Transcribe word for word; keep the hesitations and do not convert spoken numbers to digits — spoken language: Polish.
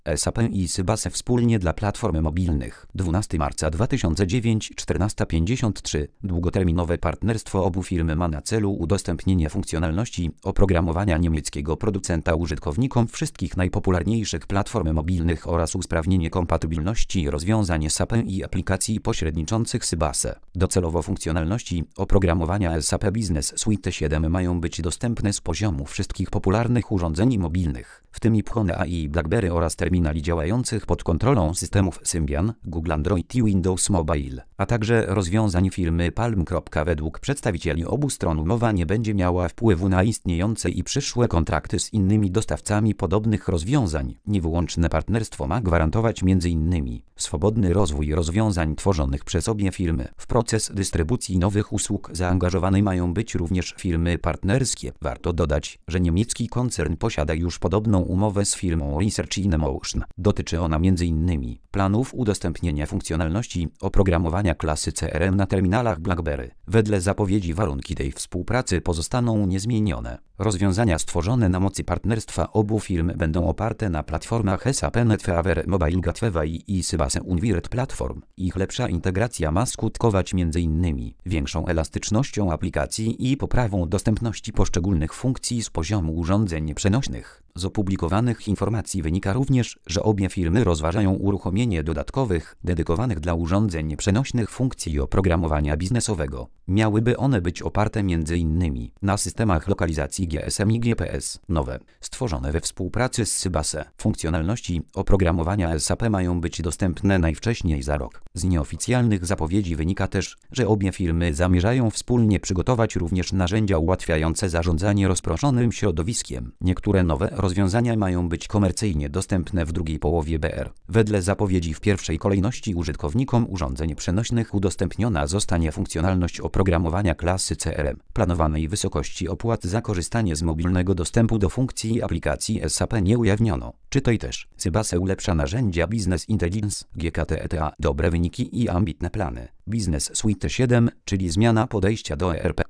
S A P i Sybase wspólnie dla platform mobilnych. dwunastego marca dwa tysiące dziewiątego, czternaście pięćdziesiąt trzy. Długoterminowe partnerstwo obu firm ma na celu udostępnienie funkcjonalności oprogramowania niemieckiego producenta użytkownikom wszystkich najpopularniejszych platform mobilnych oraz usprawnienie kompatybilności rozwiązań S A P i aplikacji pośredniczących Sybase. Docelowo funkcjonalności oprogramowania S A P Business Suite siedem mają być dostępne z poziomu wszystkich popularnych urządzeń mobilnych, w tym iPhone i BlackBerry oraz terminali działających pod kontrolą systemów Symbian, Google Android i Windows Mobile, a także rozwiązań firmy Palm. Według przedstawicieli obu stron umowa nie będzie miała wpływu na istniejące i przyszłe kontrakty z innymi dostawcami podobnych rozwiązań. Niewyłączne partnerstwo ma gwarantować między innymi swobodny rozwój rozwiązań tworzonych przez obie firmy. W proces dystrybucji nowych usług zaangażowane mają być również firmy partnerskie. Warto dodać, że niemiecki koncern posiada już podobną umowę z firmą Research in Motion. Dotyczy ona między innymi planów udostępnienia funkcjonalności oprogramowania klasy C R M na terminalach BlackBerry. Wedle zapowiedzi warunki tej współpracy pozostaną niezmienione. Rozwiązania stworzone na mocy partnerstwa obu firm będą oparte na platformach S A P NetFever Mobile Gateway i Sybase Unified Platform. Ich lepsza integracja ma skutkować między innymi większą elastycznością aplikacji i poprawą dostępności poszczególnych funkcji z poziomu urządzeń przenośnych. Z opublikowanych informacji wynika również, że obie firmy rozważają uruchomienie dodatkowych, dedykowanych dla urządzeń przenośnych funkcji oprogramowania biznesowego. Miałyby one być oparte m.in. na systemach lokalizacji G S M i G P S. Nowe, stworzone we współpracy z Sybase, funkcjonalności oprogramowania S A P mają być dostępne najwcześniej za rok. Z nieoficjalnych zapowiedzi wynika też, że obie firmy zamierzają wspólnie przygotować również narzędzia ułatwiające zarządzanie rozproszonym środowiskiem. Niektóre nowe rozwiązania mają być komercyjnie dostępne w drugiej połowie B R. Wedle zapowiedzi w pierwszej kolejności użytkownikom urządzeń przenośnych udostępniona zostanie funkcjonalność oprogramowania klasy C R M. Planowanej wysokości opłat za korzystanie z mobilnego dostępu do funkcji aplikacji S A P nie ujawniono. Czytaj też: Sybase ulepsza narzędzia Business Intelligence, G K T E T A, dobre wyniki i ambitne plany. Business Suite siedem, czyli zmiana podejścia do E R P.